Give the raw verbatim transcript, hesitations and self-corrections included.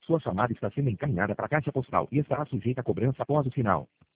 Sua chamada está sendo encaminhada para a caixa postal e estará sujeita a cobrança após o sinal.